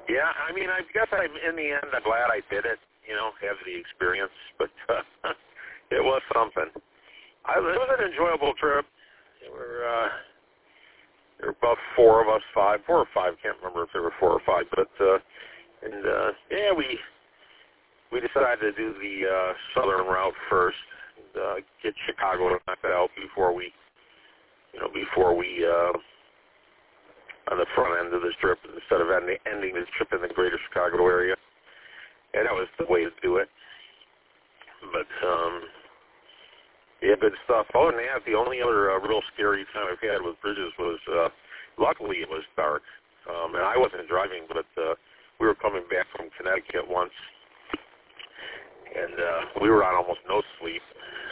Yeah, I mean, I guess in the end, I'm glad I did it, have the experience, but it was something. It was an enjoyable trip. There were about four or five, can't remember if there were 4 or 5, but, we decided to do the southern route first, and get Chicago knocked out before we on the front end of this trip, instead of ending this trip in the greater Chicago area. And that was the way to do it. But, yeah, good stuff. Other than that, the only other real scary time I've had with bridges was, luckily it was dark. And I wasn't driving, but we were coming back from Connecticut once, and we were on almost no sleep.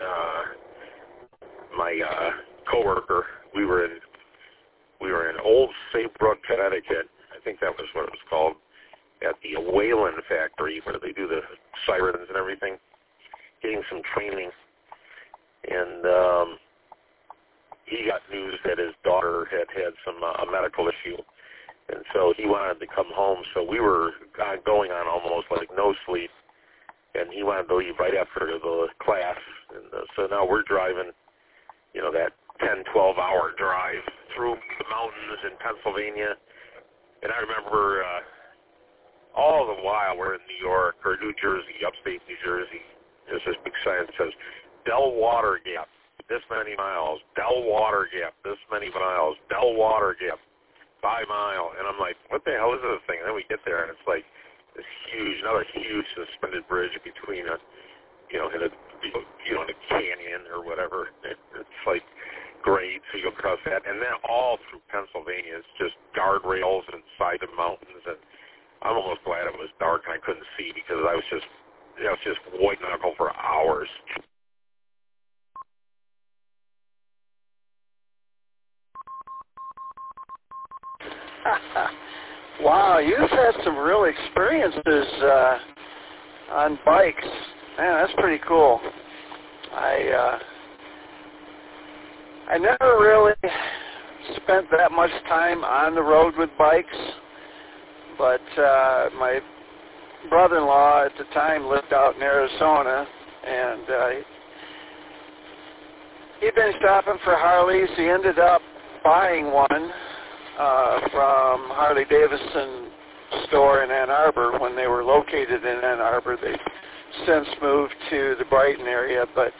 My coworker, we were in Old Saybrook, Connecticut. I think that was what it was called, at the Whalen factory where they do the sirens and everything, getting some training. And he got news that his daughter had some a medical issue, and so he wanted to come home. So we were going on almost like no sleep, and he wanted to leave right after the class. And so now we're driving, that 10, 12-hour drive through the mountains in Pennsylvania. And I remember all the while we're in New York or New Jersey, upstate New Jersey. There's this big sign that says, Del Water Gap, this many miles. Del Water Gap, this many miles. Del Water Gap, 5 mile. And I'm like, what the hell is this thing? And then we get there, and it's like this another huge suspended bridge between in a canyon or whatever. It's like great, so you go across that. And then all through Pennsylvania, it's just guardrails and side of mountains. And I'm almost glad it was dark and I couldn't see, because I was just white knuckle for hours. Wow, you've had some real experiences on bikes. Man, that's pretty cool. I never really spent that much time on the road with bikes, but my brother-in-law at the time lived out in Arizona, and he'd been shopping for Harleys. He ended up buying one from Harley-Davidson store in Ann Arbor when they were located in Ann Arbor. They've since moved to the Brighton area, but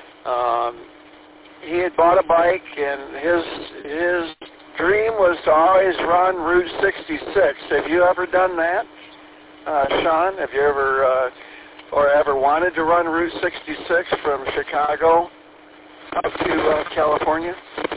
he had bought a bike, and his dream was to always run Route 66. Have you ever done that, Sean? Have you ever wanted to run Route 66 from Chicago up to California?